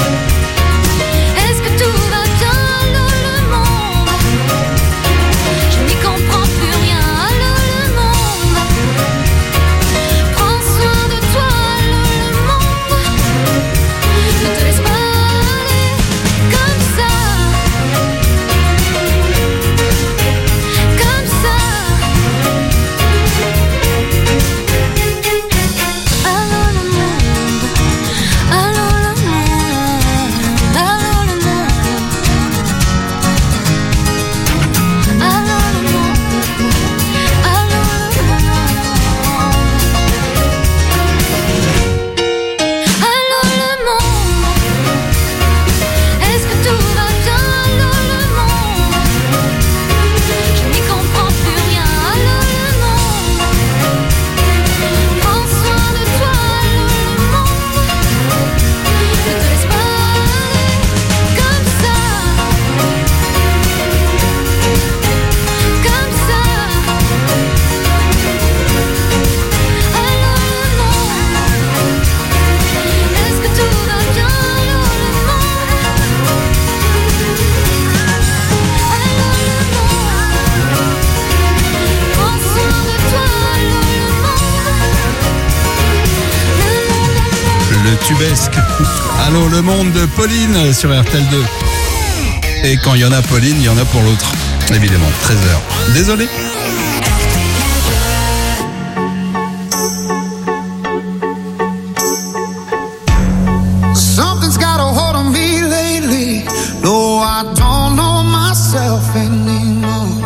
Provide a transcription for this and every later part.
Est-ce que tout va bien? Allô le monde, je n'y comprends plus rien. Allô le monde, prends soin de toi. Allô le monde, ne te laisse pas aller comme ça, comme ça. Allô le monde, allô le monde, allô le monde, allô le monde, allô le monde, allô le monde. Est-ce que tout va bien? Allô le monde, je n'y comprends plus rien. Allô le monde, prends soin de toi. Allô le monde, ne te laisse pas aller comme ça, comme ça. Allô le monde, est-ce que tout va bien? Allô le monde, allô le monde, prends soin de toi. Allô le monde, Le tubesque. Allô le monde de Pauline sur RTL2. Et quand il y en a Pauline, il y en a pour l'autre. Évidemment, 13h. Désolé. Something's got a hold on me lately. No, I don't know myself anymore.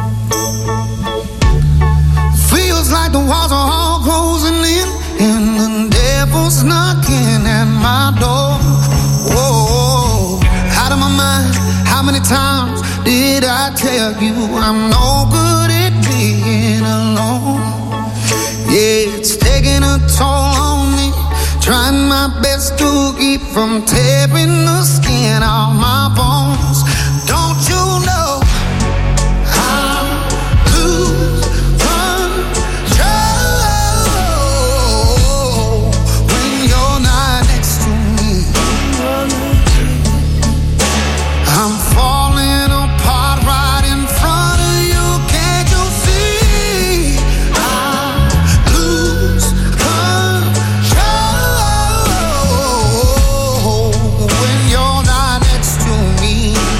Feels like the walls are all closing in, and the devil's knocking at my door. Whoa, out of my mind. How many times did I tell you I'm no good at being alone? Yeah, it's taking a toll on me. Trying my best to keep from tearing the skin off my bones. Don't you know I lose control when you're not next to me? I'm falling apart right in front of you. Can't you see? I lose control when you're not next to me.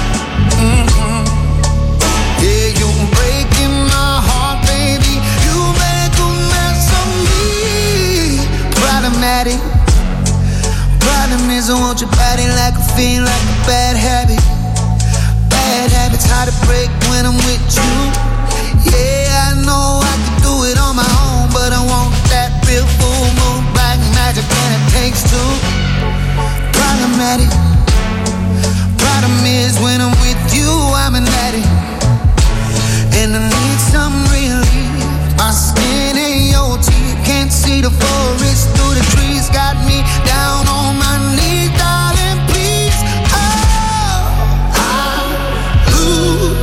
Yeah, you're breaking my heart, baby. You make a mess of me. Problematic. Problem is I want your body like a fiend, like a bad habit. Bad habits hard to break when I'm with you. Yeah, I know I can do it on my own, but I want that real full moon, black magic, and it takes two. Problematic. Problem is when I'm with you, I'm an addict, and I need some relief. My skin ain't your teeth, can't see the forest through the trees. Got me down on my knees, darling, please. Oh, I lose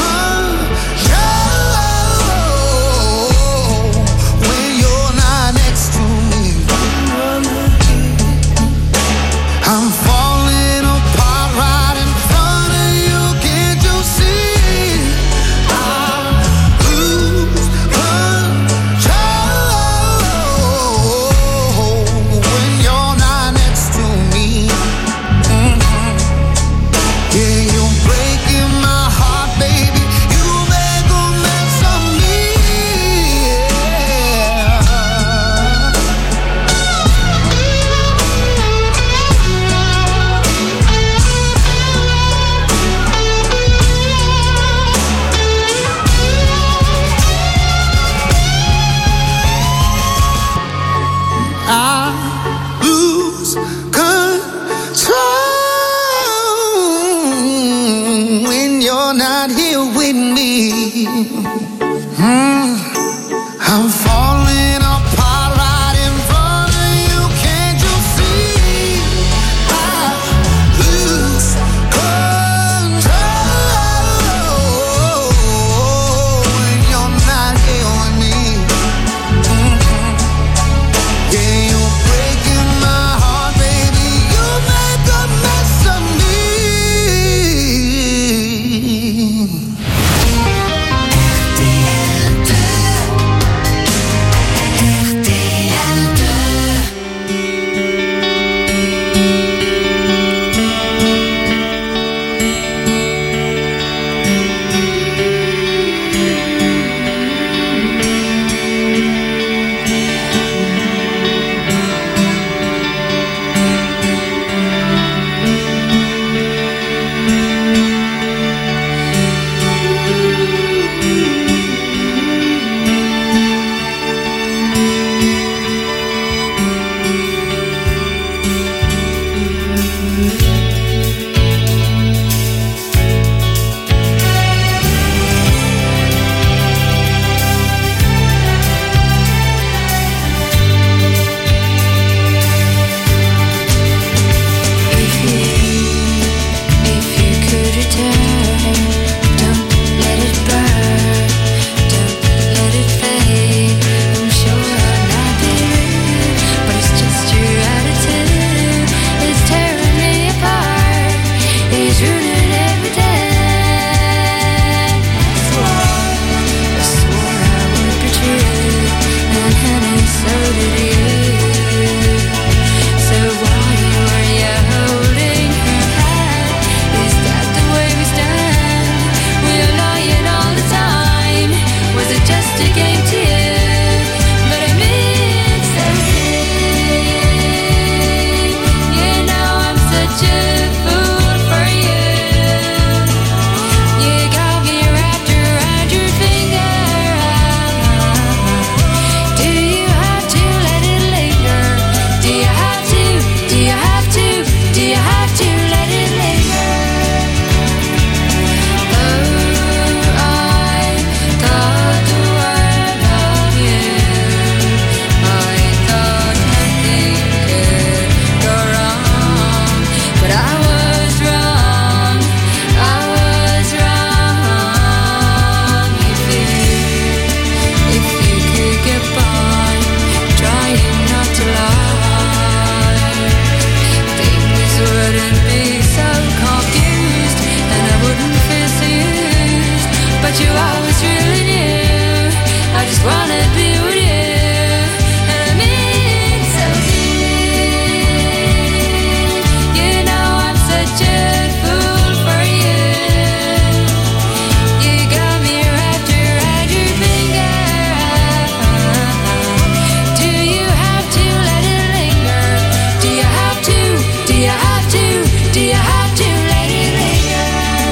control when you're not next to me. I'm falling do you have to let it linger?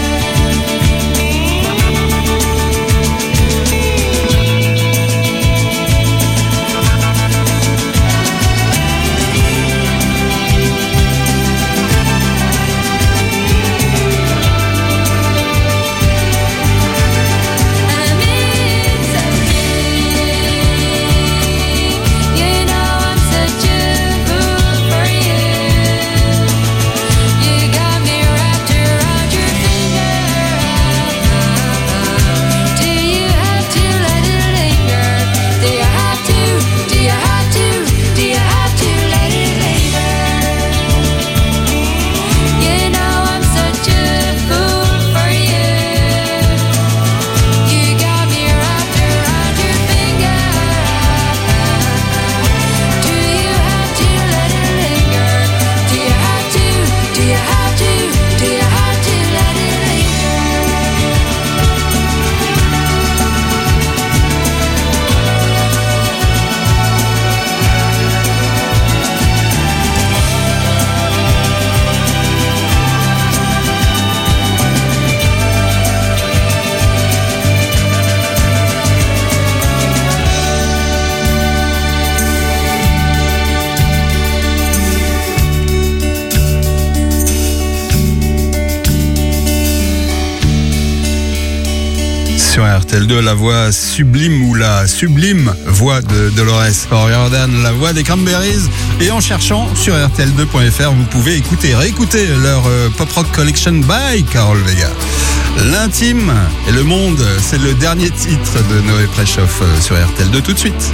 Sur RTL2, la voix sublime ou la sublime voix de Dolores O'Riordan, la voix des Cranberries. Et en cherchant sur RTL2.fr, vous pouvez écouter, réécouter leur Pop Rock Collection by Carol Vega. L'intime et le monde, c'est le dernier titre de Noé Prechoff sur RTL2 tout de suite.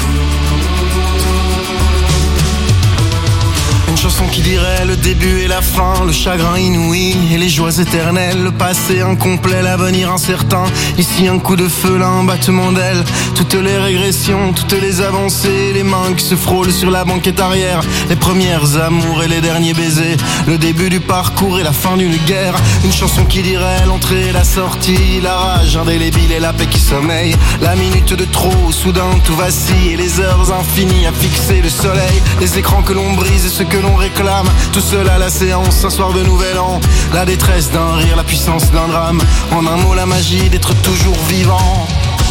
Une chanson qui dirait le début et la fin, le chagrin inouï et les joies éternelles, le passé incomplet, l'avenir incertain. Ici un coup de feu, là un battement d'aile. Toutes les régressions, toutes les avancées, les mains qui se frôlent sur la banquette arrière, les premières amours et les derniers baisers, le début du parcours et la fin d'une guerre. Une chanson qui dirait l'entrée et la sortie, la rage indélébile et la paix qui sommeille, la minute de trop, soudain tout vacille et les heures infinies à fixer le soleil, les écrans que l'on brise et ce que l'on réclame, tout seul à la séance, un soir de nouvel an, la détresse d'un rire, la puissance d'un drame, en un mot la magie d'être toujours vivant.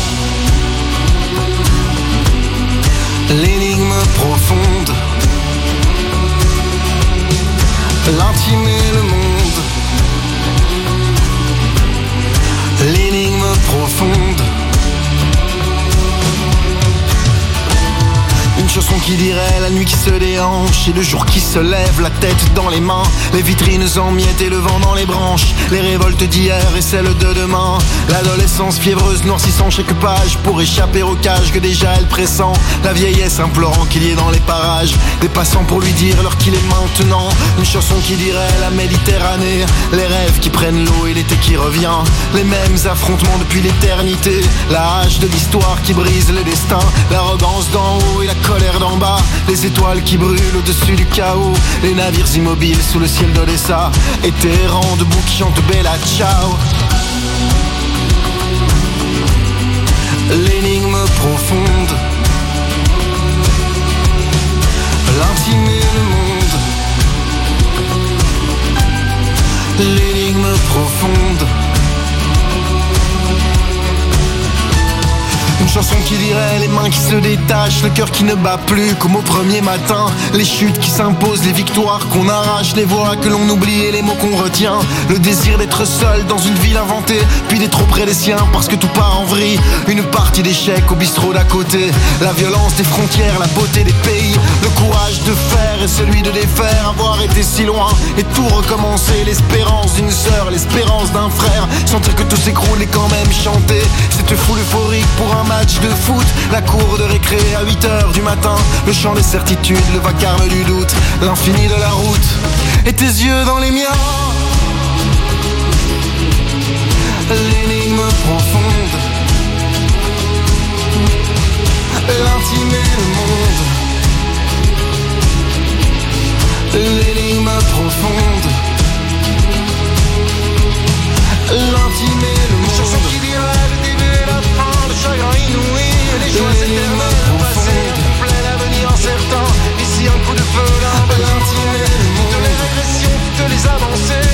L'énigme profonde, l'intime et le monde. L'énigme profonde, une chanson qui dirait la nuit qui se déhanche et le jour qui se lève, la tête dans les mains, les vitrines en miettes et le vent dans les branches, les révoltes d'hier et celles de demain, l'adolescence fiévreuse noircissant chaque page pour échapper au cage que déjà elle pressent, la vieillesse implorant qu'il y ait dans les parages des passants pour lui dire l'heure qu'il est maintenant. Une chanson qui dirait la Méditerranée, les rêves qui prennent l'eau et l'été qui revient, les mêmes affrontements depuis l'éternité, la hache de l'histoire qui brise les destins, l'arrogance d'en haut et la colère d'en bas, les étoiles qui brûlent au-dessus du chaos, les navires immobiles sous le ciel d'Odessa, et Téhéran debout qui chante Bella Ciao. L'énigme profonde, l'intime et le monde. L'énigme profonde, une chanson qui dirait les mains qui se détachent, le cœur qui ne bat plus comme au premier matin, les chutes qui s'imposent, les victoires qu'on arrache, les voix que l'on oublie et les mots qu'on retient, le désir d'être seul dans une ville inventée, puis d'être auprès des siens parce que tout part en vrille, une partie d'échecs au bistrot d'à côté, la violence des frontières, la beauté des pays, le courage de faire et celui de défaire, avoir été si loin et tout recommencer, l'espérance d'une sœur, l'espérance d'un frère, sentir que tout s'écroule et quand même chanter cette foule euphorique pour un match de foot, la cour de récré à 8h du matin, le chant des certitudes, le vacarme du doute, l'infini de la route, et tes yeux dans les miens. L'énigme profonde, l'intime et le monde. L'énigme profonde, l'intime et le monde. Une chanson qui dirait le début et la fin, le chagrin inouï, les joies éternelles, le passé incomplet, l'avenir incertain. Ici un coup de feu, là un battement, toutes les régressions, toutes les avancées,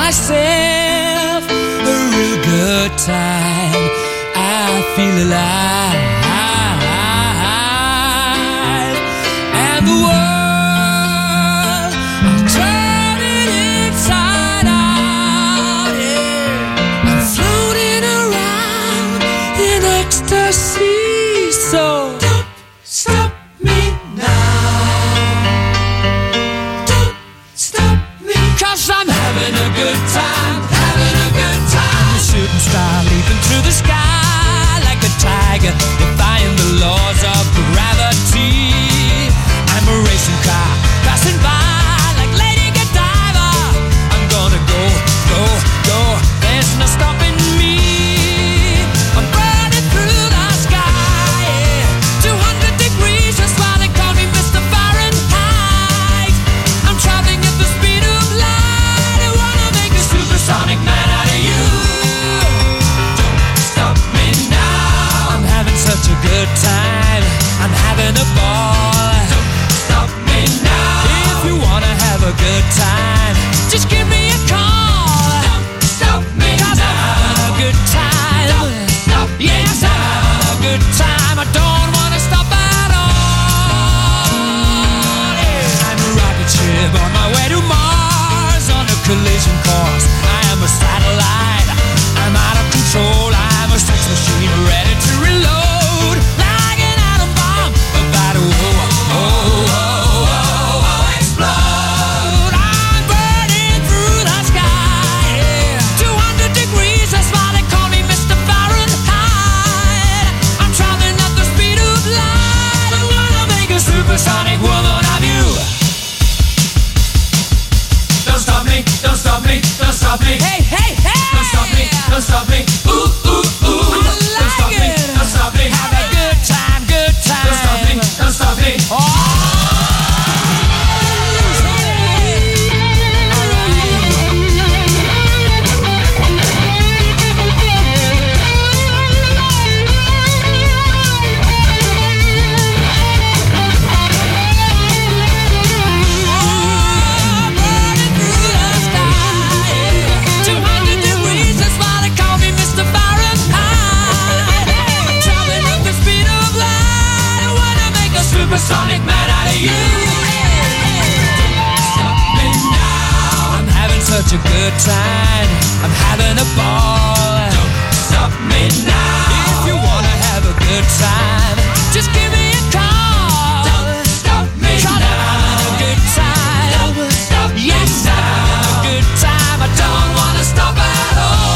myself a real good time. I feel alive, and the world I'm turning inside out. Yeah. I'm floating around in ecstasy. So don't stop me now. Don't stop me, 'cause I'm having a good time, having a good time. A shooting star leaping through the sky like a tiger, defying the laws of gravity. I'm a racing car passing by like Lady Godiva. I'm gonna go, go, go. There's no stopping me. I'm burning through the sky, yeah. 200 degrees, that's why they call me Mr. Fahrenheit. I'm traveling at the speed of light. I wanna make a supersonic man out of you. Don't stop me now. I'm having such a good time. I'm having a ball. Don't stop me now. If you wanna have a good time, just give me a call. Don't stop me now. 'Cause I'm having a good time. Don't stop me now. Yes, I'm having a good time. I don't wanna stop at all. Yeah. I'm a rocket ship on my way to Mars on a collision course. I am a satellite. I'm out of control. I'm a sex machine ready to reload like an atom bomb about to explode. I'm burning through the sky, yeah. 200 degrees, that's why they call me Mr. Fahrenheit. I'm traveling at the speed of light. I wanna make a supersonic woman of you. Don't stop me, don't stop me, don't stop me. Hey, hey, hey! Don't stop me, don't stop me. Ooh, ooh, ooh. Don't stop me, don't stop me. Have a good time, good time. Don't stop me, don't stop me. Supersonic man out of you. Stop me now. I'm having such a good time. I'm having a ball. Don't stop me now. If you wanna have a good time, just give me a call. Don't stop me now. I'm having a good time. Don't stop me. Yes, I'm having a good time. I don't wanna stop at all.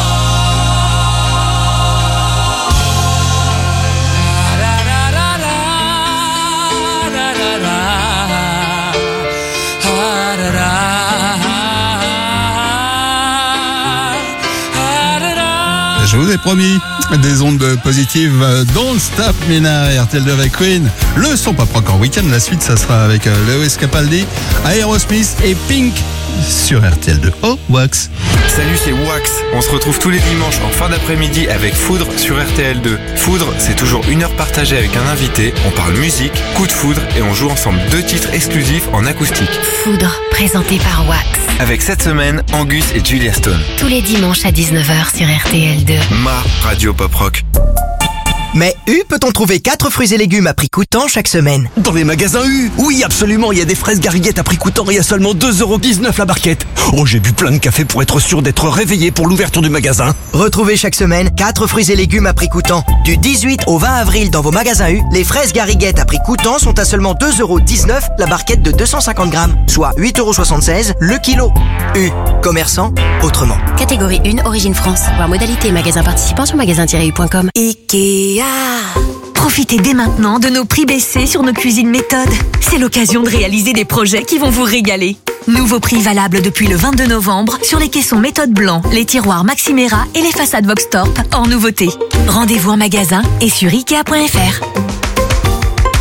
Je vous ai promis des ondes positives. Don't Stop Me Now, RTL2 avec Queen. Le son pop rock en week-end. La suite, ça sera avec Lewis Capaldi, Aerosmith et Pink sur RTL2. Oh, Wax. Salut, c'est Wax. On se retrouve tous les dimanches en fin d'après-midi avec Foudre sur RTL2. Foudre, c'est toujours une heure partagée avec un invité. On parle musique, coup de foudre et on joue ensemble 2 titres exclusifs en acoustique. Foudre, présenté par Wax. Avec cette semaine, Angus et Julia Stone. Tous les dimanches à 19h sur RTL2. Ma radio pop rock. Mais U, peut-on trouver 4 fruits et légumes à prix coûtant chaque semaine? Dans les magasins U. Oui, absolument, il y a des fraises gariguettes à prix coûtant et à seulement 2,19€ la barquette. Oh, j'ai bu plein de café pour être sûr d'être réveillé pour l'ouverture du magasin. Retrouvez chaque semaine 4 fruits et légumes à prix coûtant. Du 18 au 20 avril dans vos magasins U, les fraises gariguettes à prix coûtant sont à seulement 2,19€ la barquette de 250 grammes, soit 8,76€ le kilo. U, commerçant autrement. Catégorie 1, origine France. Voir modalité magasin participant sur magasin-u.com. Ikea. Profitez dès maintenant de nos prix baissés sur nos cuisines méthodes. C'est l'occasion de réaliser des projets qui vont vous régaler. Nouveaux prix valables depuis le 22 novembre sur les caissons méthode blanc, les tiroirs Maximera et les façades Voxtorp en nouveauté. Rendez-vous en magasin et sur Ikea.fr.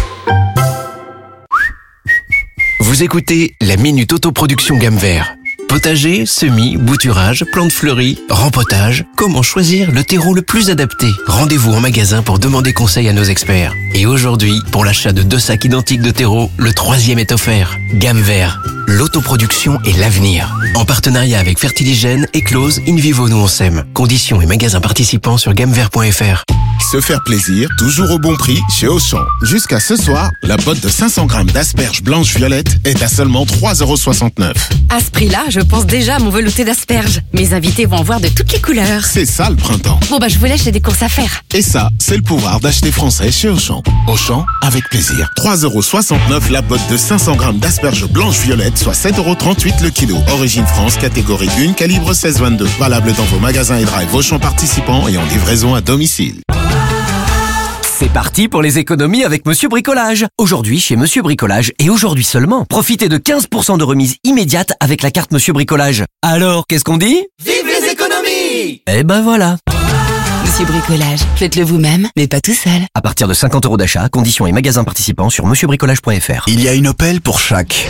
Vous écoutez la Minute Autoproduction Gamme Vert. Potager, semis, bouturage, plantes fleuries, rempotage. Comment choisir le terreau le plus adapté? Rendez-vous en magasin pour demander conseil à nos experts. Et aujourd'hui, pour l'achat de 2 sacs identiques de terreau, le 3e est offert. Gamme Vert. L'autoproduction est l'avenir. En partenariat avec Fertiligène, Eclose, InVivo nous on s'aime. Conditions et magasins participants sur gammevert.fr. Se faire plaisir, toujours au bon prix chez Auchan. Jusqu'à ce soir, la botte de 500 grammes d'asperges blanches violettes est à seulement 3,69 €. À ce prix-là, je pense déjà à mon velouté d'asperges. Mes invités vont en voir de toutes les couleurs. C'est ça le printemps. Bon je vous laisse, j'ai des courses à faire. Et ça, c'est le pouvoir d'acheter français chez Auchan. Auchan, avec plaisir. 3,69 € la botte de 500 grammes d'asperges blanches violettes, soit 7,38 € le kilo. Origine France, catégorie 1, calibre 16-22. Valable dans vos magasins et drive Auchan participants et en livraison à domicile. C'est parti pour les économies avec Monsieur Bricolage. Aujourd'hui, chez Monsieur Bricolage, et aujourd'hui seulement, profitez de 15% de remise immédiate avec la carte Monsieur Bricolage. Alors, qu'est-ce qu'on dit? Vive les économies! Eh ben voilà. Monsieur Bricolage, faites-le vous-même, mais pas tout seul. À partir de 50 € d'achat, conditions et magasins participants sur monsieurbricolage.fr. Il y a une Opel pour chaque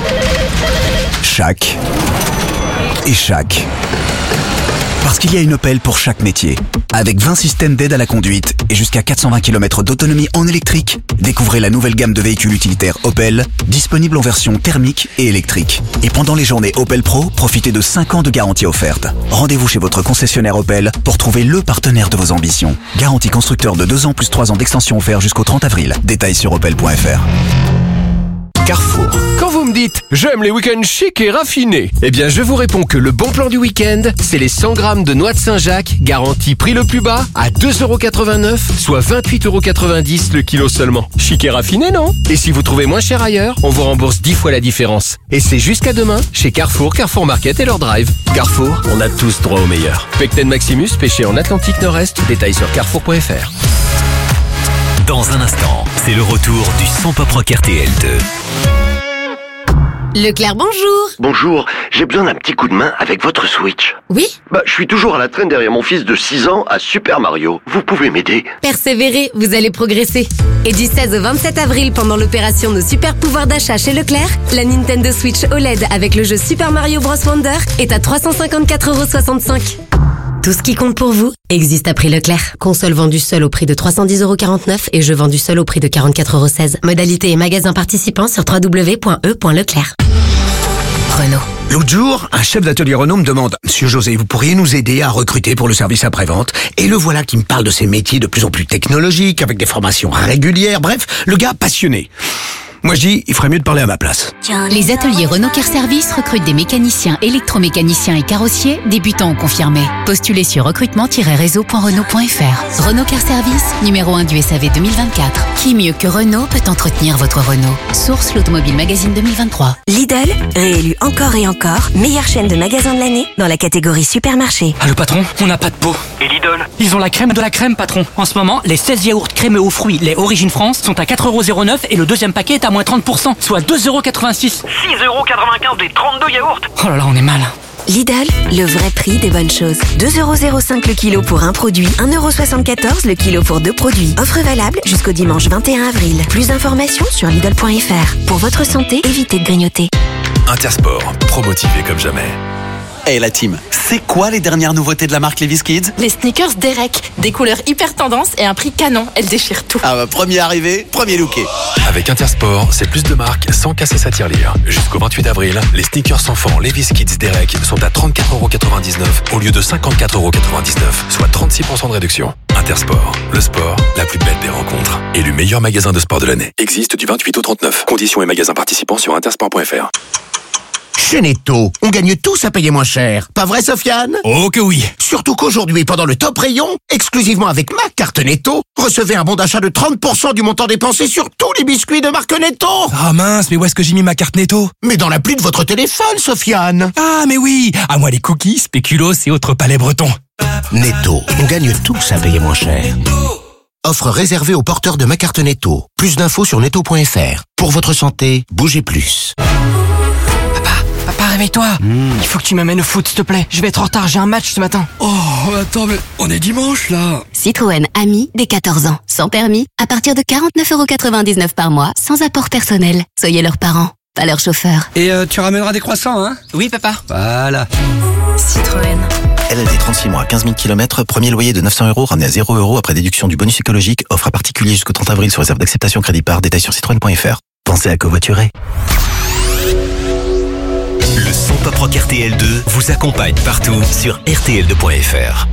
et chaque. Parce qu'il y a une Opel pour chaque métier. Avec 20 systèmes d'aide à la conduite et jusqu'à 420 km d'autonomie en électrique, découvrez la nouvelle gamme de véhicules utilitaires Opel, disponible en version thermique et électrique. Et pendant les journées Opel Pro, profitez de 5 ans de garantie offerte. Rendez-vous chez votre concessionnaire Opel pour trouver le partenaire de vos ambitions. Garantie constructeur de 2 ans plus 3 ans d'extension offert jusqu'au 30 avril. Détails sur opel.fr. Carrefour. Quand vous me dites « J'aime les week-ends chics et raffinés », eh bien je vous réponds que le bon plan du week-end, c'est les 100 grammes de noix de Saint-Jacques, garantie prix le plus bas, à 2,89 €, soit 28,90 € le kilo seulement. Chic et raffiné, non? Et si vous trouvez moins cher ailleurs, on vous rembourse 10 fois la différence. Et c'est jusqu'à demain, chez Carrefour, Carrefour Market et leur drive. Carrefour, on a tous droit au meilleur. Pecten Maximus, pêché en Atlantique Nord-Est, détails sur carrefour.fr. Dans un instant, c'est le retour du Son Pop Rock RTL2. Leclerc, bonjour. Bonjour, j'ai besoin d'un petit coup de main avec votre Switch. Oui? Je suis toujours à la traîne derrière mon fils de 6 ans à Super Mario. Vous pouvez m'aider? Persévérez, vous allez progresser. Et du 16 au 27 avril, pendant l'opération de super pouvoir d'achat chez Leclerc, la Nintendo Switch OLED avec le jeu Super Mario Bros Wonder est à 354,65 €. Tout ce qui compte pour vous existe à prix Leclerc. Console vendue seule au prix de 310,49 € et jeu vendu seul au prix de 44,16 €. Modalité et magasins participants sur www.e.leclerc. Renault. L'autre jour, un chef d'atelier Renault me demande « Monsieur José, vous pourriez nous aider à recruter pour le service après-vente ?» Et le voilà qui me parle de ces métiers de plus en plus technologiques, avec des formations régulières, bref, le gars passionné. Moi je dis, il ferait mieux de parler à ma place. Les ateliers Renault Car Service recrutent des mécaniciens, électromécaniciens et carrossiers, débutants ou confirmés. Postulez sur recrutement-réseau.renault.fr. Renault Car Service, numéro 1 du SAV 2024. Qui mieux que Renault peut entretenir votre Renault? Source l'Automobile Magazine 2023. Lidl, réélu encore et encore, meilleure chaîne de magasins de l'année dans la catégorie supermarché. Ah le patron, on n'a pas de peau. Et Lidl? Ils ont la crème de la crème, patron. En ce moment, les 16 yaourts crémeux aux fruits, les Origine France, sont à 4,09 € et le deuxième paquet est à moins 30%, soit 2,86 €. 6,95 € les 32 yaourts. Oh là là, on est mal. Lidl, le vrai prix des bonnes choses. 2,05 € le kilo pour un produit, 1,74 € le kilo pour 2 produits. Offre valable jusqu'au dimanche 21 avril. Plus d'informations sur Lidl.fr. Pour votre santé, évitez de grignoter. Intersport, pro-motivé comme jamais. Hey la team, c'est quoi les dernières nouveautés de la marque Levi's Kids? Les sneakers Derek, des couleurs hyper tendance et un prix canon, elles déchirent tout. Ah premier arrivé, premier looké. Avec Intersport, c'est plus de marques sans casser sa tirelire. Jusqu'au 28 avril, les sneakers enfants Levi's Kids Derek sont à 34,99 € au lieu de 54,99 €, soit 36% de réduction. Intersport, le sport, la plus belle des rencontres. Élu meilleur magasin de sport de l'année. Existe du 28 au 39. Conditions et magasins participants sur intersport.fr. Chez Netto, on gagne tous à payer moins cher. Pas vrai, Sofiane? Oh que oui. Surtout qu'aujourd'hui, pendant le top rayon, exclusivement avec ma carte Netto, recevez un bon d'achat de 30% du montant dépensé sur tous les biscuits de marque Netto. Ah mince, mais où est-ce que j'ai mis ma carte Netto? Mais dans l'appli de votre téléphone, Sofiane. Ah mais oui. À moi les cookies, spéculoos et autres palais bretons. Netto, on gagne tous à payer moins cher. Offre réservée aux porteurs de ma carte Netto. Plus d'infos sur netto.fr. Pour votre santé, bougez plus. Papa, réveille-toi. Il faut que tu m'amènes au foot, s'il te plaît. Je vais être en retard, j'ai un match ce matin. Oh, attends, mais on est dimanche, là. Citroën Ami, dès 14 ans. Sans permis, à partir de 49,99 € par mois, sans apport personnel. Soyez leurs parents. pas leur chauffeur. Et tu ramèneras des croissants, hein? Oui, papa. Voilà. Citroën. LLD 36 mois, 15 000 km, premier loyer de 900 € ramené à 0 € après déduction du bonus écologique. Offre à particulier jusqu'au 30 avril sur réserve d'acceptation crédit par. Détail sur citroën.fr. Pensez à covoiturer. Le son Pop Rock RTL2 vous accompagne partout sur RTL2.fr.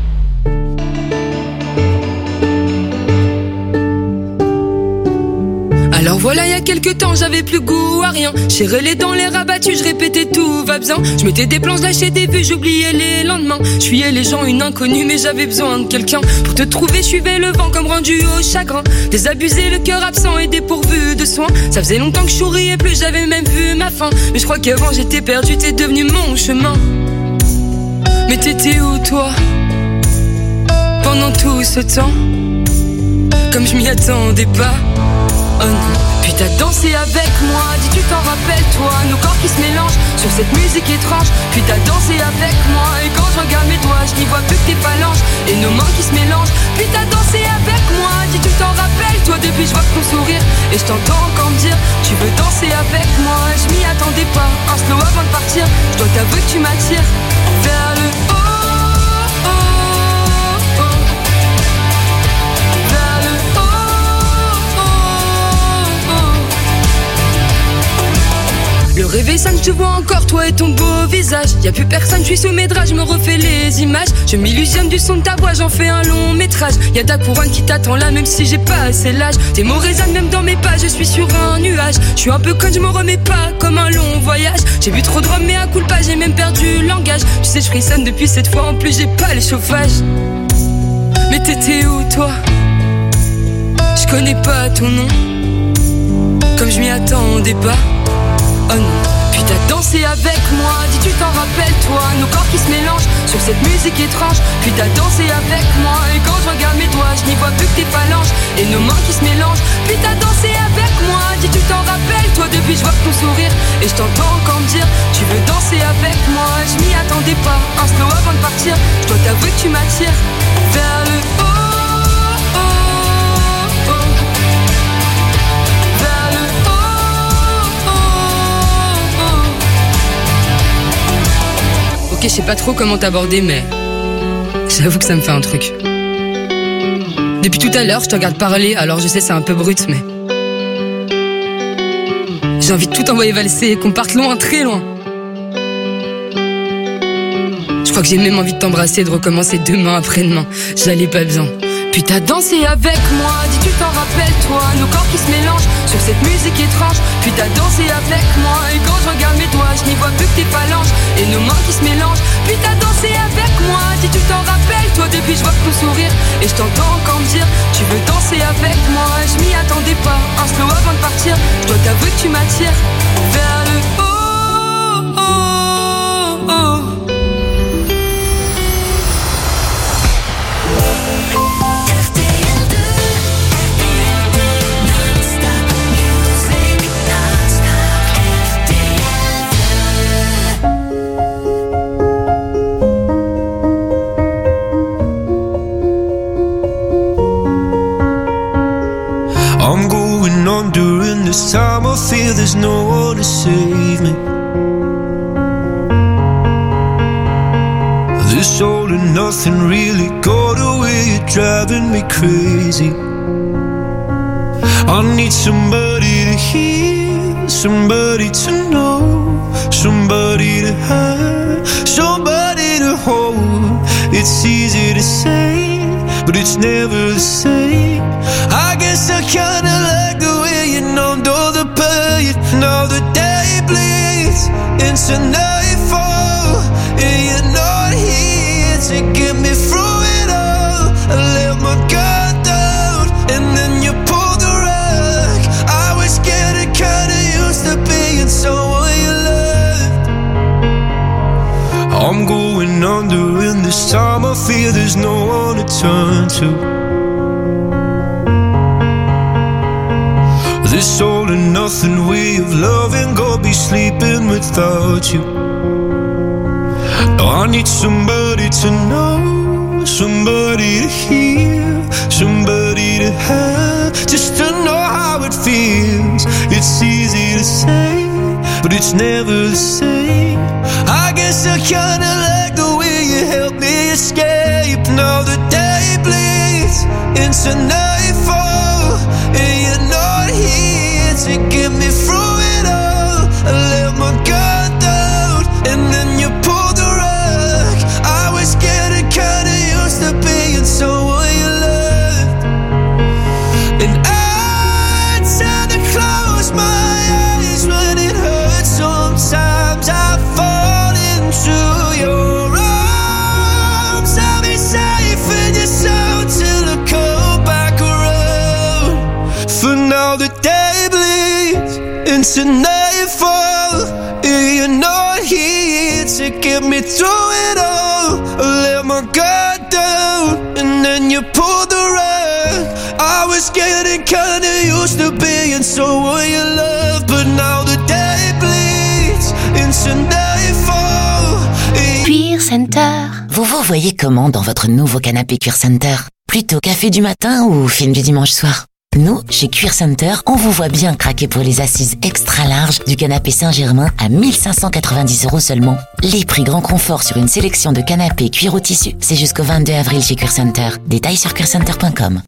Alors voilà, il y a quelques temps, j'avais plus goût à rien. J'ai relé dans les rabattus, je répétais tout va bien. Je mettais des plans, lâchais des vues, j'oubliais les lendemains. Je fuyais les gens, une inconnue, mais j'avais besoin de quelqu'un. Pour te trouver, je suivais le vent comme rendu au chagrin. Désabusé, le cœur absent et dépourvu de soins. Ça faisait longtemps que je souriais plus, j'avais même vu ma fin. Mais je crois qu'avant j'étais perdu, t'es devenu mon chemin. Mais t'étais où toi? Pendant tout ce temps, comme je m'y attendais pas. Oh non. Puis t'as dansé avec moi, dis tu t'en rappelles toi. Nos corps qui se mélangent sur cette musique étrange. Puis t'as dansé avec moi, et quand je regarde mes doigts, je n'y vois plus que tes phalanges et nos mains qui se mélangent. Puis t'as dansé avec moi, dis tu t'en rappelles toi. Depuis je vois ton sourire et je t'entends encore me dire tu veux danser avec moi. Je m'y attendais pas, un slow avant de partir. Je dois t'avouer que tu m'attires vers le haut. Le réveil sonne, je te vois encore, toi et ton beau visage. Y'a plus personne, je suis sous mes draps, je me refais les images. Je m'illusionne du son de ta voix, j'en fais un long métrage. Y'a ta couronne qui t'attend là, même si j'ai pas assez l'âge. Tes mots résonnent même dans mes pas, je suis sur un nuage. Je suis un peu conne, je me remets pas comme un long voyage. J'ai bu trop de rhum, mais à coup pas, j'ai même perdu le langage. Tu sais, je frissonne depuis cette fois, en plus j'ai pas les chauffages. Mais t'étais où toi? Je connais pas ton nom, comme je m'y attendais pas. Oh non. Puis t'as dansé avec moi, dis tu t'en rappelles toi. Nos corps qui se mélangent sur cette musique étrange. Puis t'as dansé avec moi, et quand je regarde mes doigts, je n'y vois plus que tes phalanges et nos mains qui se mélangent. Puis t'as dansé avec moi, dis tu t'en rappelles toi. Depuis je vois ton sourire et je t'entends encore me dire tu veux danser avec moi. Je m'y attendais pas, un slow avant de partir. Je dois t'avouer que tu m'attires vers le haut. Ok, je sais pas trop comment t'aborder, mais j'avoue que ça me fait un truc. Depuis tout à l'heure, je te regarde parler, alors je sais c'est un peu brut, mais j'ai envie de tout envoyer valser et qu'on parte loin, très loin. Je crois que j'ai même envie de t'embrasser et de recommencer demain après-demain. J'allais pas bien. Puis t'as dansé avec moi, dis tu t'en rappelles toi. Nos corps qui se mélangent sur cette musique étrange. Puis t'as dansé avec moi, et quand je regarde mes doigts, je n'y vois plus que tes phalanges et nos mains qui se mélangent. Puis t'as dansé avec moi, dis tu t'en rappelles toi. Depuis je vois ton sourire et je t'entends encore me dire tu veux danser avec moi. Je m'y attendais pas, un slow avant de partir. Je dois t'avouer que tu m'attires vers le haut. During this time I feel there's no one to save me. This all and nothing really got away, you're driving me crazy. I need somebody to hear, somebody to know, somebody to have, somebody to hold. It's easy to say, but it's never the same. I guess I kinda like the way you numbed all the pain. Now the day bleeds into nightfall, and you're not here to get me through it all. I let my guard down, and then you pulled the rug. I was getting kinda used to being someone you loved. I'm going under, and this time I feel there's no one to turn to. This all and nothing way of loving, go be sleeping without you. I need somebody to know, somebody to hear, somebody to have, just to know how it feels. It's easy to say, but it's never the same. I guess I kinda like the way you help me escape. Now the day bleeds into nightfall, and you're not here to get me through it all. I let my guard down, and then you pulled the rug. I was getting kinda used to being someone you loved, and I tend to close my eyes when it hurts. Sometimes I fall into your arms. I'll be safe in your soul till I come back around. For now the day bleeds into nightfall, and you're not here to get me through it all. I let my guard down, and then you pulled the rug. I was getting kinda used to being someone you love, but now the day bleeds into nightfall. Cuir Center. Vous vous voyez comment dans votre nouveau canapé Cuir Center? Plutôt café du matin ou film du dimanche soir? Nous, chez Cuir Center, on vous voit bien craquer pour les assises extra larges du canapé Saint-Germain à 1590 € seulement. Les prix grand confort sur une sélection de canapés cuir au tissu, c'est jusqu'au 22 avril chez Cuir Center. Détails sur cuircenter.com.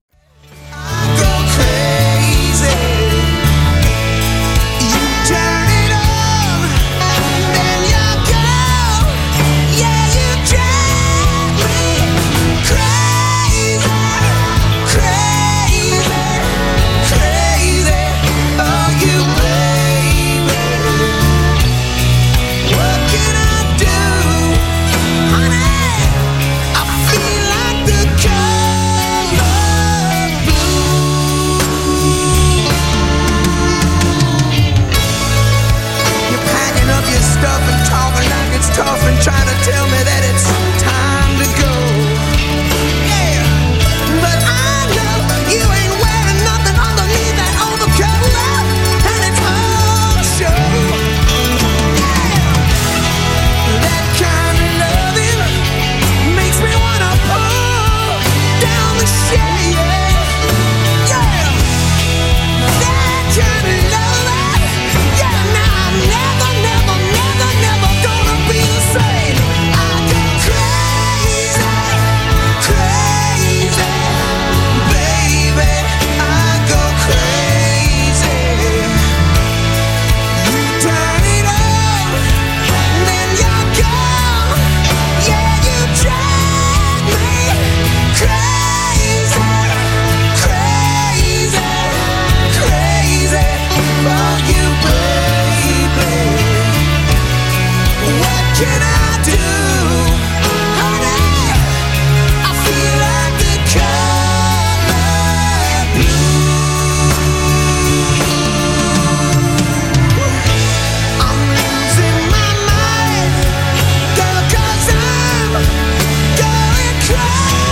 Tough and trying to tell me that it's time to go. Yeah, but I know you ain't wearing nothing underneath that overcoat, and it's all show. Yeah, that kind of loving makes me wanna pull down the shade. Yeah, that kind of loving. Yeah, now I'm never gonna be the same. I go crazy, crazy, baby. I go crazy. You turn it on, then you're gone. Yeah, you drive me crazy, crazy, crazy for you, baby. What can I do? Honey, I feel like the color blue. I'm losing my mind, girl, 'cause I'm going crazy.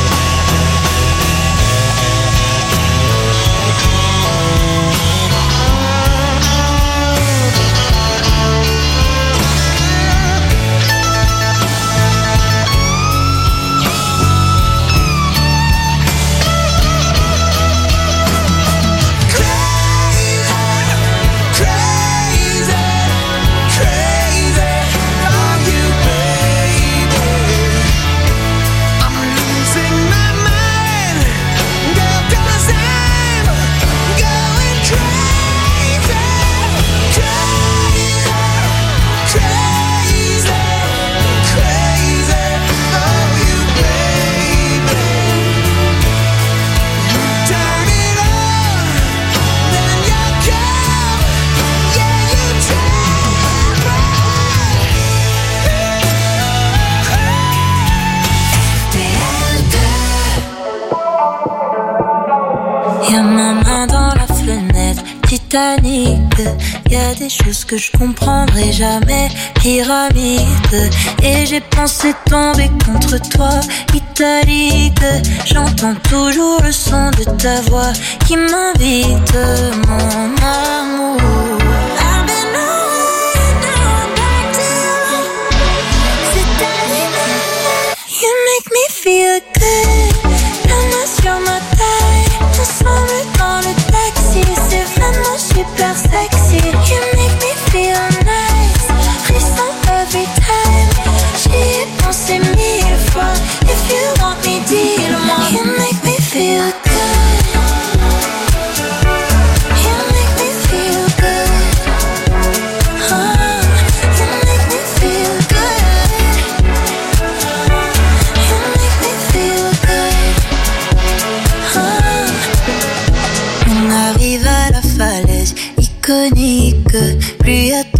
Y'a ma main dans la fenêtre, Titanic. Y'a des choses que je comprendrai jamais, pyramide. Et j'ai pensé tomber contre toi, italique. J'entends toujours le son de ta voix qui m'invite, mon amour. I've been away, now I'm back to you. C'est arrivé, you make me feel good. La main sur ma taille, ensemble dans le taxi, c'est vraiment super sexy. You make me feel nice.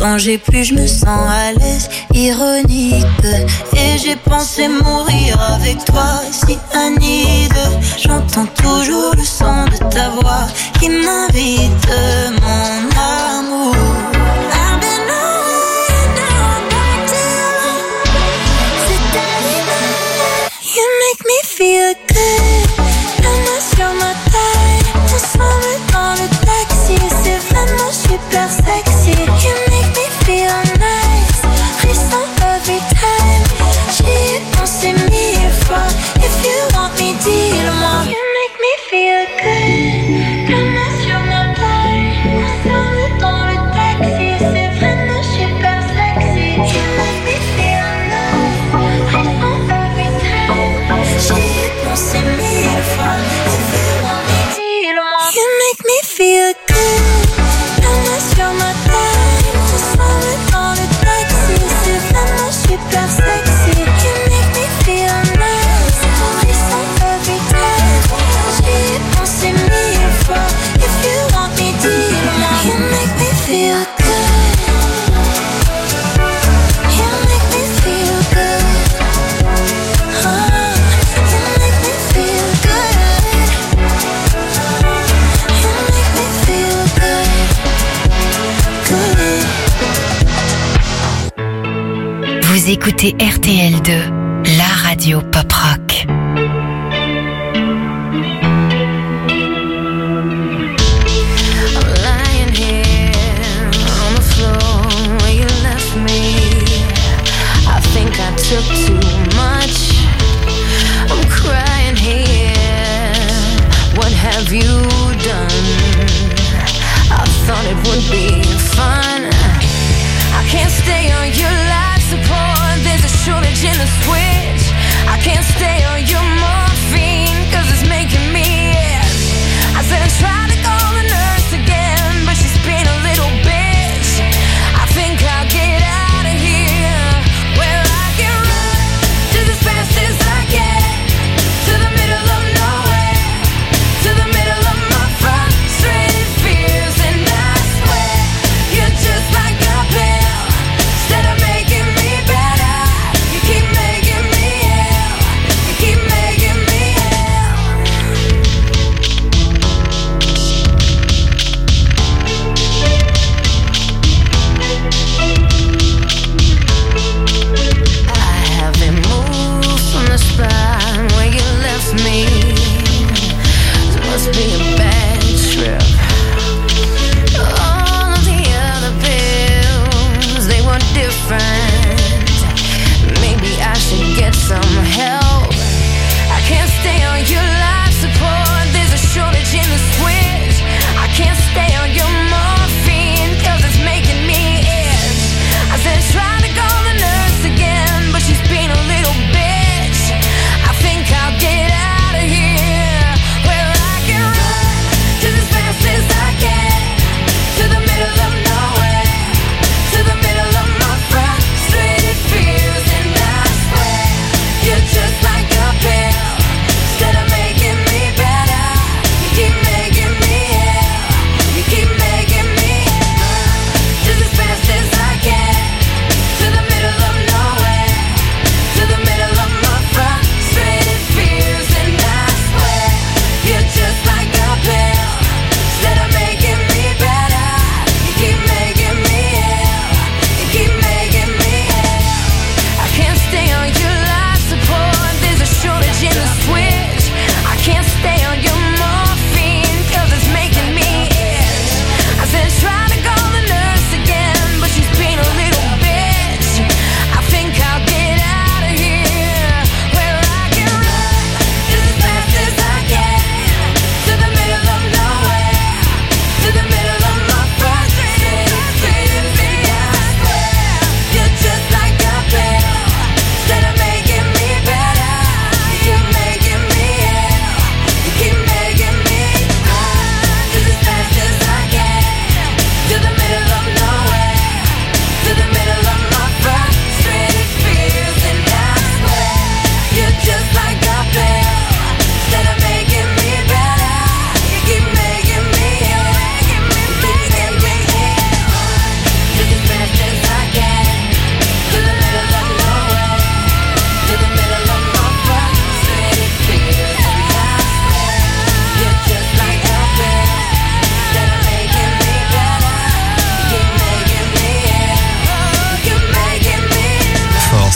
quand j'ai plus, je me sens à l'aise, ironique. Et j'ai pensé mourir avec toi, si Annie. J'entends toujours le son de ta voix qui m'invite, mon amour. I've been on now, back to you. C'est ta lumière. You make me feel good. La main sur ma taille, ensemble dans le taxi. C'est vraiment super sexy. You make me feel nice. Frisson every time. J'y ai pensé 1000 fois. If you want me, dis-le-moi. You make me feel good. La main sur ma taille, ensemble dans le taxi. C'est vraiment super sexy. You make me feel nice. Frisson every time. J'y ai pensé 1000 fois. If you want me, dis-le-moi. You make me feel good. La main sur ma taille, ensemble dans le taxi. C'est vraiment super sexy. You make me feel nice. Frisson every time. J'y ai pensé 1000 fois. If you want me, dis-le-moi. You make me feel good. You make me feel good. You make me feel good. You make me feel good. Vous écoutez RTL2, la radio pop rock. I'm lying here on the floor where you left me. I think I took too much. I'm crying here. What have you done? I thought it would be fun. I can't stay on your life support. There's a shortage in the switch. I can't stay on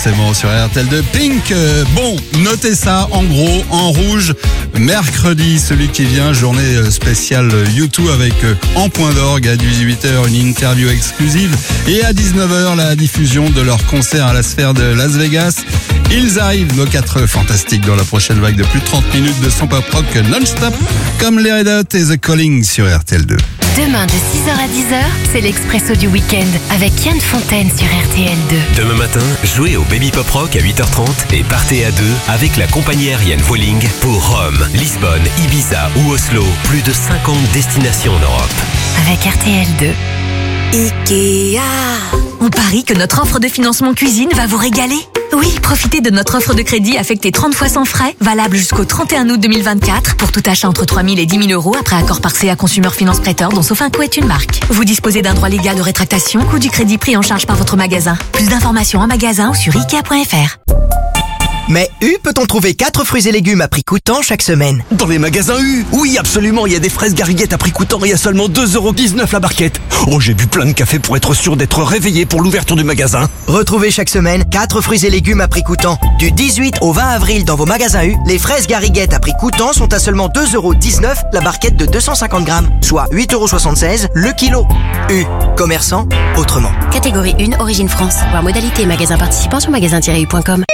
forcément sur RTL2. Pink, bon, notez ça en gros, en rouge, mercredi, celui qui vient, journée spéciale U2 avec En Point d'Orgue à 18h, une interview exclusive, et à 19h, la diffusion de leur concert à la Sphère de Las Vegas. Ils arrivent, nos 4 fantastiques, dans la prochaine vague de plus de 30 minutes de son pop rock non-stop, comme les Red Hot et The Calling sur RTL2. Demain de 6h à 10h, c'est l'Expresso du week-end avec Yann Fontaine sur RTL2. Demain matin, jouez au Baby Pop Rock à 8h30 et partez à 2 avec la compagnie aérienne Vueling pour Rome, Lisbonne, Ibiza ou Oslo. Plus de 50 destinations en Europe. Avec RTL2. Ikea. On parie que notre offre de financement cuisine va vous régaler. Oui, profitez de notre offre de crédit affectée 30 fois sans frais, valable jusqu'au 31 août 2024, pour tout achat entre 3 000 et 10 000 euros après accord par CA Consumer Finance Prêteur, dont Sofinco est une marque. Vous disposez d'un droit légal de rétractation, coût du crédit pris en charge par votre magasin. Plus d'informations en magasin ou sur Ikea.fr. Mais U, peut-on trouver 4 fruits et légumes à prix coûtant chaque semaine? Dans les magasins U, oui absolument, il y a des fraises gariguettes à prix coûtant et à seulement 2,19€ la barquette. Oh, j'ai bu plein de café pour être sûr d'être réveillé pour l'ouverture du magasin. Retrouvez chaque semaine 4 fruits et légumes à prix coûtant. Du 18 au 20 avril dans vos magasins U, les fraises gariguettes à prix coûtant sont à seulement 2,19€ la barquette de 250 grammes, soit 8,76€ le kilo. U, commerçant autrement. Catégorie 1, Origine France. Voir modalité magasin participant sur magasin-u.com.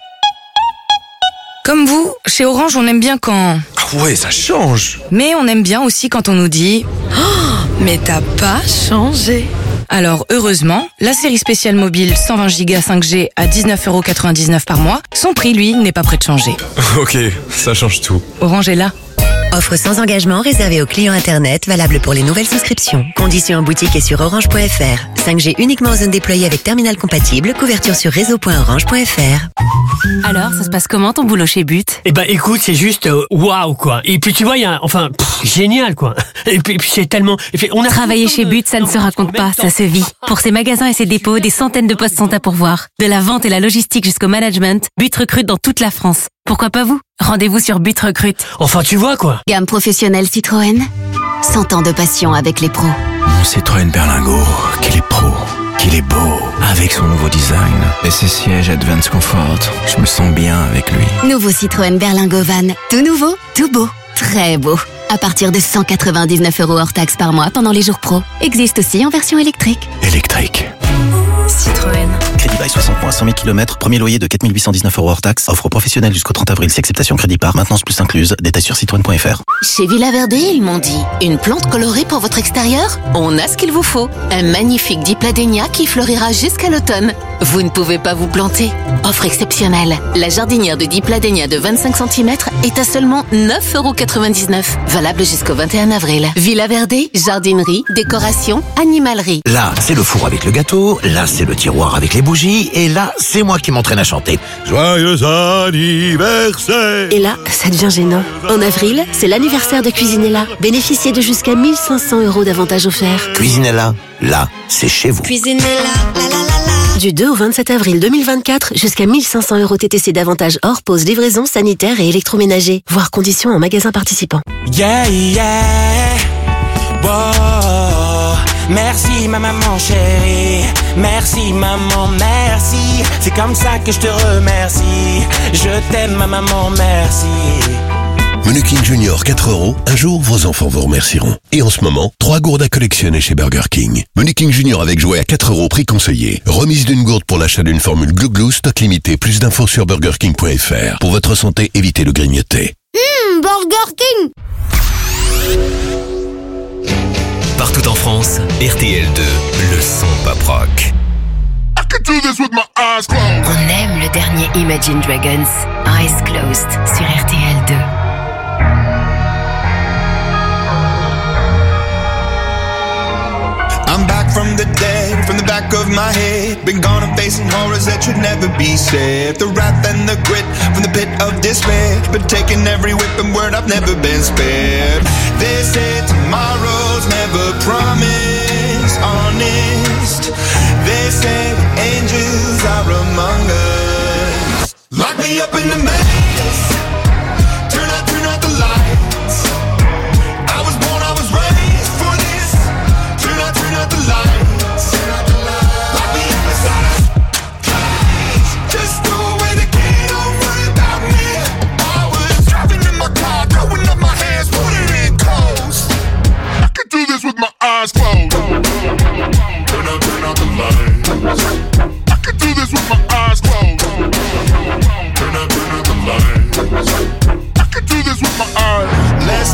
Comme vous, chez Orange, on aime bien quand... Ah ouais, ça change. Mais on aime bien aussi quand on nous dit oh, mais t'as pas changé. Alors, heureusement, la série spéciale mobile 120 Go 5G à 19,99€ par mois, son prix, lui, n'est pas prêt de changer. Ok, ça change tout. Orange est là. Offre sans engagement réservée aux clients Internet, valable pour les nouvelles souscriptions. Conditions en boutique et sur orange.fr. 5G uniquement en zone déployée avec terminal compatible, couverture sur réseau.orange.fr. Alors, ça se passe comment ton boulot chez But? Eh ben écoute, c'est juste waouh quoi. Et puis tu vois, il y a génial quoi. Et puis c'est tellement... Travailler chez But, ça ne se raconte pas, ça se vit. Pour ses magasins et ses dépôts, des centaines de postes sont à pourvoir. De la vente et la logistique jusqu'au management, But recrute dans toute la France. Pourquoi pas vous? Rendez-vous sur But Recrute. Enfin tu vois quoi. Gamme professionnelle Citroën. 100 ans de passion avec les pros. Mon Citroën Berlingo, qu'il est pro, qu'il est beau. Avec son nouveau design et ses sièges Advance Comfort, je me sens bien avec lui. Nouveau Citroën Berlingo Van. Tout nouveau, tout beau, très beau. À partir de 199€ hors taxe par mois pendant les jours pro. Existe aussi en version électrique. Électrique. Citroën. Crédit bail 60 points, 100 000 km, premier loyer de 4 819€ hors taxe, offre professionnelle jusqu'au 30 avril, si acceptation crédit par, maintenance plus incluse, détails sur citroën.fr. Chez Villa Verde, ils m'ont dit, une plante colorée pour votre extérieur? On a ce qu'il vous faut. Un magnifique dipladénia qui fleurira jusqu'à l'automne. Vous ne pouvez pas vous planter. Offre exceptionnelle. La jardinière de dipladénia de 25 cm est à seulement 9,99€. Valable jusqu'au 21 avril. Villa Verde, jardinerie, décoration, animalerie. Là, c'est le four avec le gâteau, là, c'est le tiroir avec les bougies, et là, c'est moi qui m'entraîne à chanter. Joyeux anniversaire! Et là, ça devient gênant. En avril, c'est l'anniversaire de Cuisinella. Bénéficiez de jusqu'à 1 500€ d'avantages offerts. Cuisinella, là, c'est chez vous. Cuisinella, Du 2 au 27 avril 2024, jusqu'à 1 500€ TTC d'avantages hors pause, livraison, sanitaire et électroménager. Voir conditions en magasin participant. Yeah, yeah. Wow. Merci ma maman chérie. Merci maman, merci. C'est comme ça que je te remercie. Je t'aime ma maman, merci. Menu King Junior 4€, un jour vos enfants vous remercieront. Et en ce moment, 3 gourdes à collectionner chez Burger King. Menu King Junior avec jouet à 4€, prix conseillé. Remise d'une gourde pour l'achat d'une formule Glouglou, stock limité. Plus d'infos sur burgerking.fr. Pour votre santé, évitez le grignoter. Burger King. Partout en France, RTL2, le son pop rock. On aime le dernier Imagine Dragons, Eyes Closed, sur RTL2. I'm back from the dead, from the back of my head. Been gone and facing horrors that should never be said. The wrath and the grit from the pit of despair. Been taking every whip and word, I've never been spared. They say tomorrow's never promised, honest. They say angels are among us. Lock me up in the maze. Turn out the lights. I was born, I was raised for this. Turn out the lights. Lock me up inside a cage. Just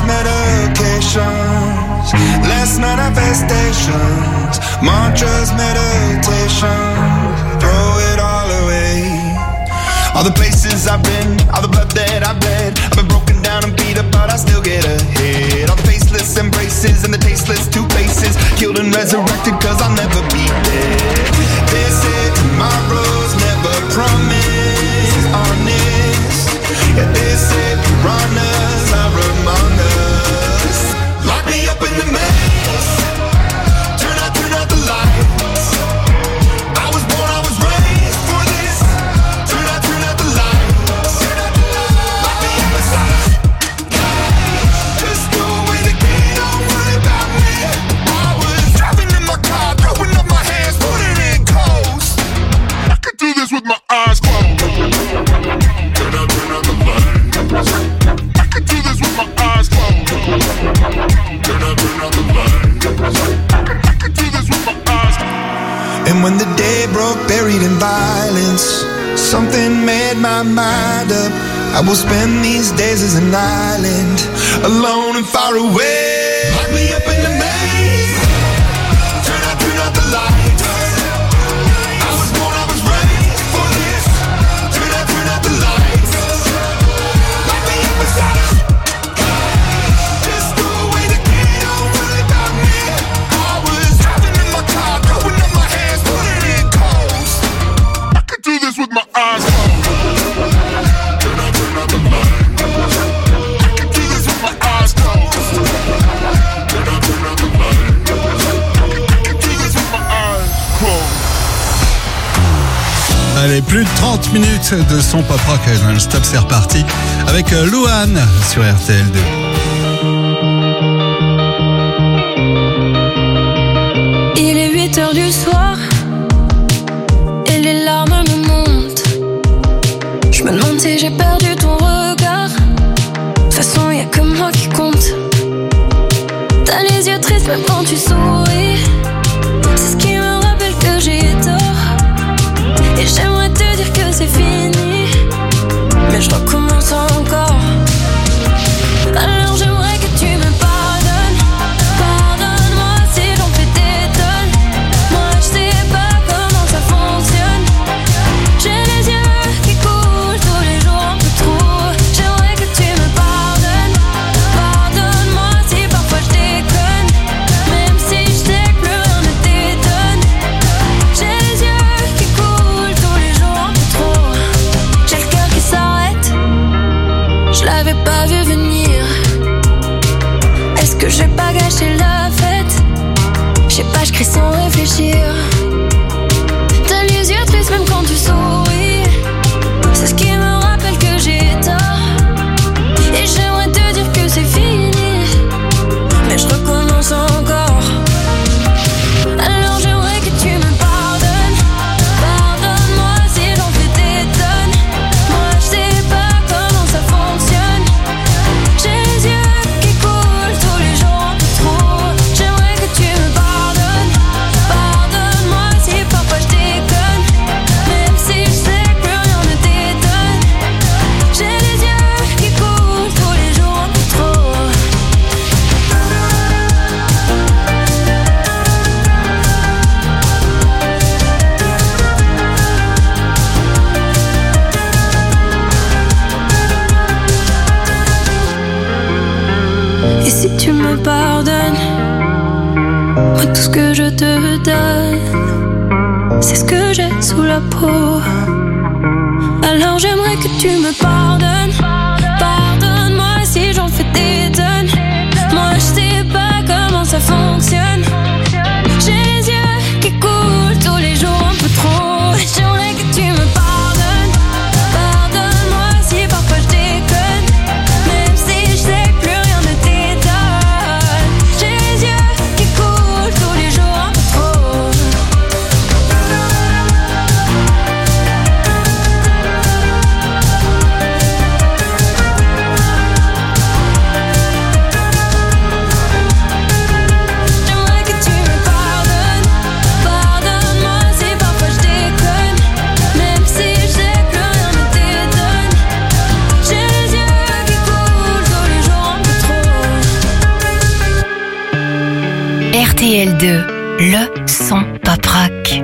medications, less manifestations, mantras, meditations, throw it all away. All the places I've been, all the blood that I've bled, I've been broken down and beat up, but I still get ahead. All the faceless embraces and the tasteless two faces, killed and resurrected, cause I'll never be dead. They say tomorrow's never promised, honest. Yeah, they say piranhas are among us. Lock me up in the maze, turn out the lights. I was born, I was raised for this. Turn out the lights. Lock me up inside. Just go away the key, don't worry about me. I was driving in my car, throwing up my hands, putting in coast. I could do this with my eyes closed. Turn out the lights. I could do this with my eyes closed. Turn out the lights. I could do this with my eyes closed. And when the day broke, buried in violence, something made my mind up. I will spend these days as an island, alone and far away. Lock me up in the maze. Turn out the lights. I was born, I was raised for this. Turn out the lights. Lock me up inside. Just throw away the key, don't worry about me. I was driving in my car, throwing up my hands, putting in coast. I could do this with my eyes closed. Turn out the lights. I could do this with my eyes closed. Turn out the lights. I could do this with my eyes closed. Allez, plus de 30 minutes de son pop rock non-stop, c'est reparti avec Louane sur RTL2. Il est 8h du soir et les larmes me montent. Je me demande si j'ai perdu ton regard. De toute façon, y'a que moi qui compte. T'as les yeux tristes même quand tu souris. C'est ce qui me rappelle que j'ai tort. Et j'aimerais te dire que c'est fini, mais je recommence encore. Alors j'aimerais que tu me pardonnes. Pardonne-moi si j'en fais des tonnes. Moi je sais pas comment ça fonctionne. J'ai les yeux qui coulent tous les jours un peu trop. J'aimerais que tu me pardonnes. Pardonne-moi si parfois je déconne, même si je sais que plus rien ne t'étonne. J'ai les yeux qui coulent tous les jours un peu trop. J'ai le cœur qui s'arrête, je l'avais pas vu venir. Est-ce que j'ai pas gâché la fête? Je sais pas, je crie sans réfléchir. T'as les yeux tristes même quand tu souris. C'est ce qui me rappelle que j'ai tort. Et j'aimerais te dire que c'est fini, mais je recommence encore. Alors j'aimerais que tu me pardonnes. Pardonne-moi si j'en fais des tonnes. Moi je sais pas comment ça fonctionne. J'ai les yeux qui coulent tous les jours un peu trop. J'aimerais que tu me pardonnes. Pardonne-moi si parfois je déconne, même si je sais que plus rien ne t'étonne. J'ai les yeux qui coulent tous les jours un peu trop. Et si tu me pardonnes, moi tout ce que je te donne, c'est ce que j'ai sous la peau. Alors j'aimerais que tu me pardonnes. Pardonne-moi si j'en fais des tonnes. Moi je sais pas comment ça fonctionne. J'ai les yeux qui coulent tous les jours un peu trop. J'aimerais que tu me pardonnes. Pardonne-moi si parfois je déconne, même si je sais que plus rien ne t'étonne. J'ai les yeux qui coulent tous les jours un peu trop. RTL2, le son pop rock.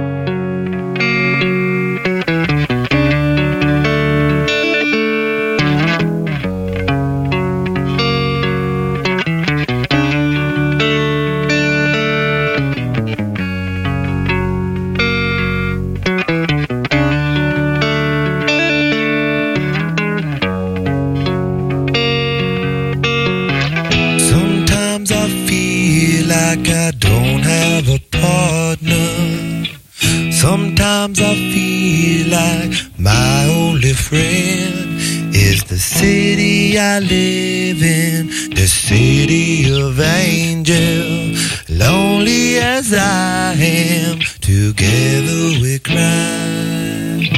Sometimes I feel like my only friend is the city I live in, the city of angels. Lonely as I am, together we cry.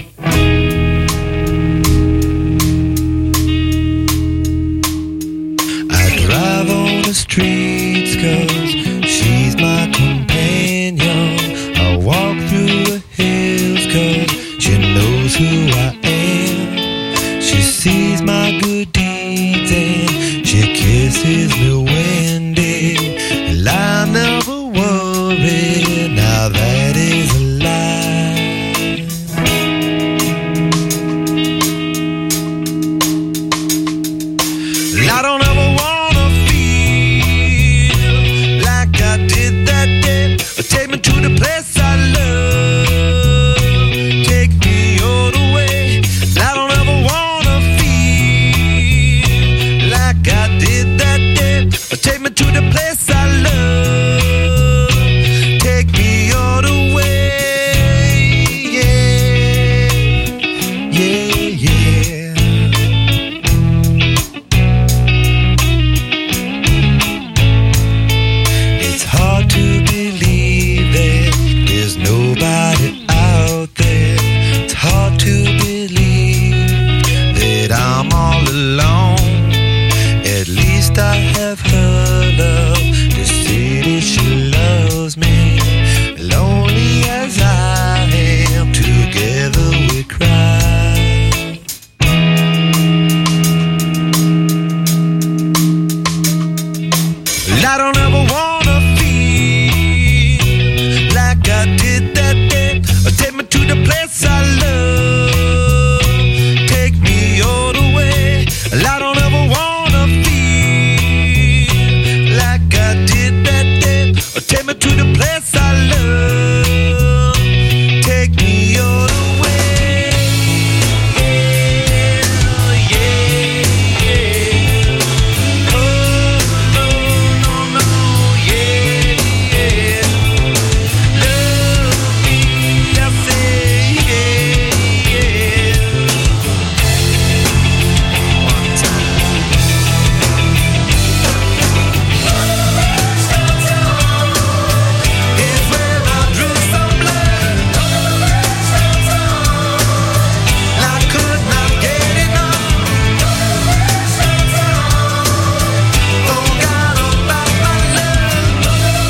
I drive on the streets 'cause she's my companion. I walk through the hills 'cause she knows who I am. She sees my good deeds and she kisses me when day. And I never worry, now that is a lie. I don't ever wanna feel like I did that day. Take me to the place I love. Take me all the way. I don't ever wanna feel like I did that day. Take me to the place I love. Take me all the way. Yeah, yeah, yeah. It's hard to believe that there's nobody out there. It's hard to believe that I'm all alone. At least I have her love. The city, she loves me. Lonely as I am, together we cry. I don't ever wanna feel like I did that day. Take me to the place I love. Take me all the way. I don't ever wanna feel like I did that day. Take me to the place I love. Take me all the way. Yeah, yeah, yeah. Oh, no, no, no, yeah, yeah. Love me, I say, yeah, yeah. One time. It's where I drew some blood. I could not get enough. Forgot about my love.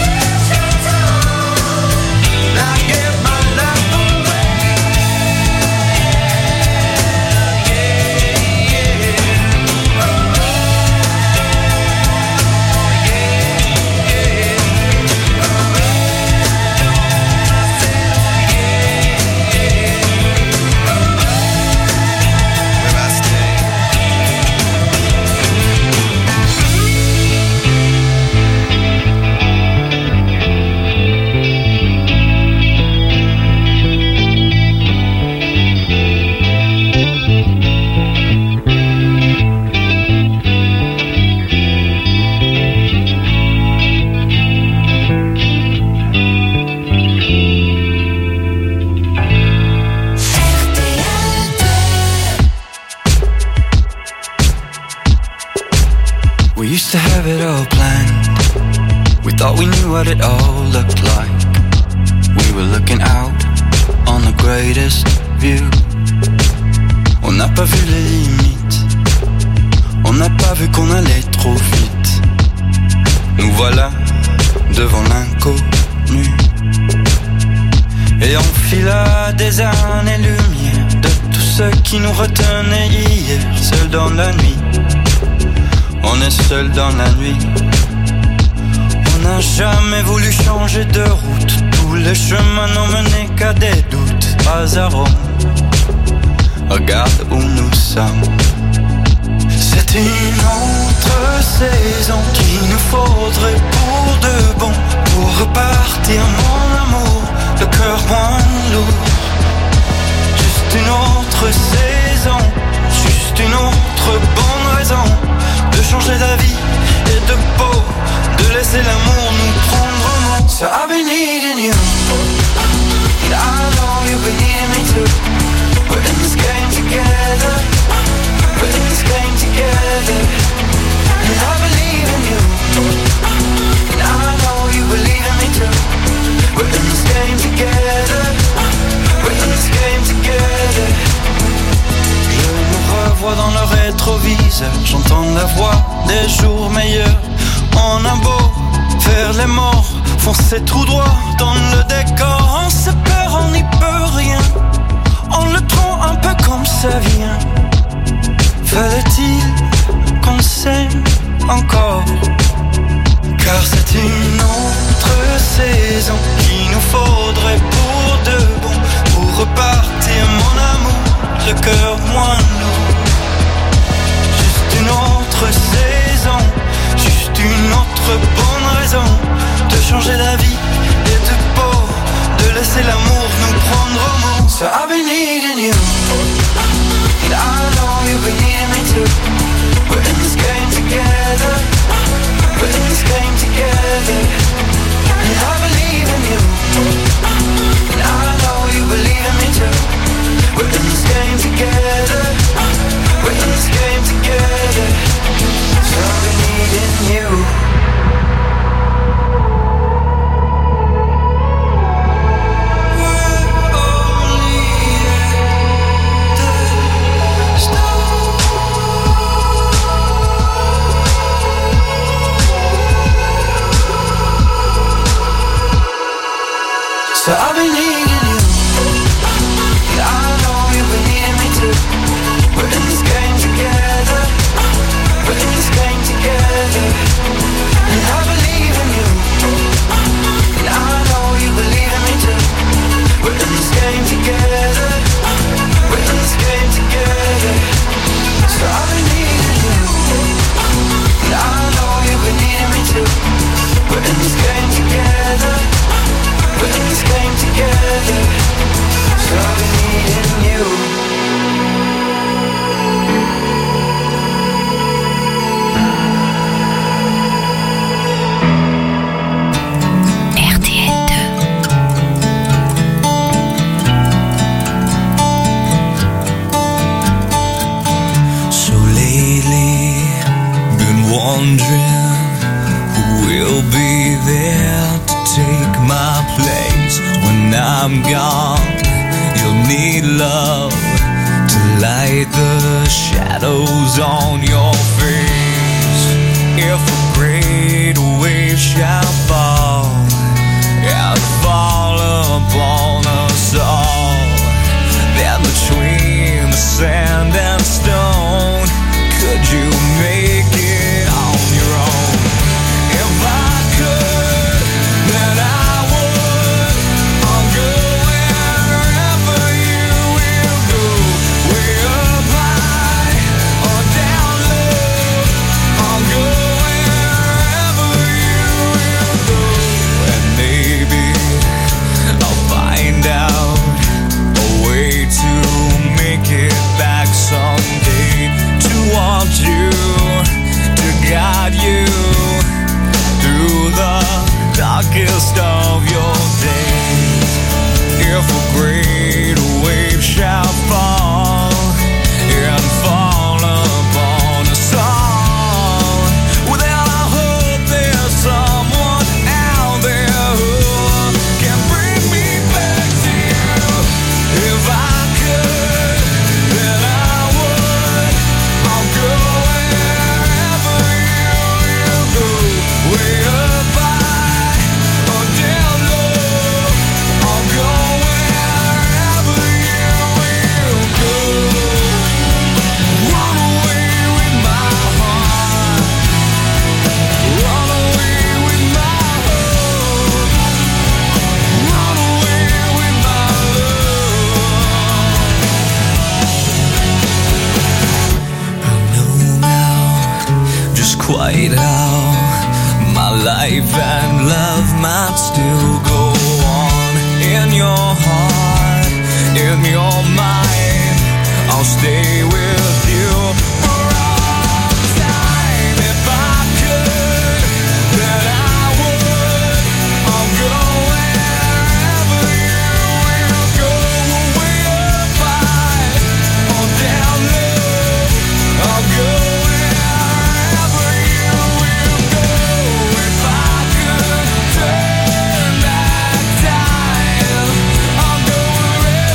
I gave my life away. Where I stay. We used to have it all planned. We thought we knew what it all looked like. We were looking out on the greatest view. On n'a pas vu les limites. On n'a pas vu qu'on allait trop vite. Nous voilà devant l'inconnu. Et on fila des années-lumière de tout ce qui nous retenait hier. Seul dans la nuit. On est seul dans la nuit. On n'a jamais voulu changer de route. Tous les chemins n'ont mené qu'à des doutes. Pas à Rome, regarde où nous sommes. C'est une autre saison qu'il nous faudrait pour de bon, pour repartir mon amour, le cœur moins lourd. Juste une autre saison, juste une autre bonne raison de changer d'avis et de peau, de laisser l'amour nous prendre en main. So I've been needing you, and I know you've been needing me too. We're in this game together, we're in this game together. And I believe in you, and I know you believe in me too. We're in this game together, we're in this game together. Je nous revois dans le rétroviseur, j'entends la voix des jours meilleurs. On a beau faire les morts, foncer tout droit dans le décor. On se perd, on n'y peut rien, on le prend un peu comme ça vient. Fallait-il qu'on s'aime encore? Car c'est une autre saison qu'il nous faudrait pour de bon, pour repartir mon amour, le cœur moins lourd. Juste une autre saison, juste une autre bonne raison de changer d'avis et de peau, de laisser l'amour nous prendre au mot. So I've been needing you, and I know you've been needing me too. We're in this game together, we're in this game together. And I believe in you, and I know you believe in me too. We're in this game together, we're in this game together. So I've been needing you. So I've been needing you, and I know you've been needing me too. We're in this game together, we're in this game together. And I believe in you, and I know you believe in me too. We're in this game together, we're in this game together. So I've been needing you, and I know you've been needing me too. We're in this game together, we're in this game together. So I've been needing you. RTL 2. So lately, been wondering who will be there to take my place when I'm gone. You'll need love to light the shadows on your face. If a great wave shall fall and fall upon us all, then between the sand and stone, could you make it on your own? If I could, then I would. I'll go wherever you will go, way up high or down low. quite how my life and love might still go on. In your heart, in your mind, I'll stay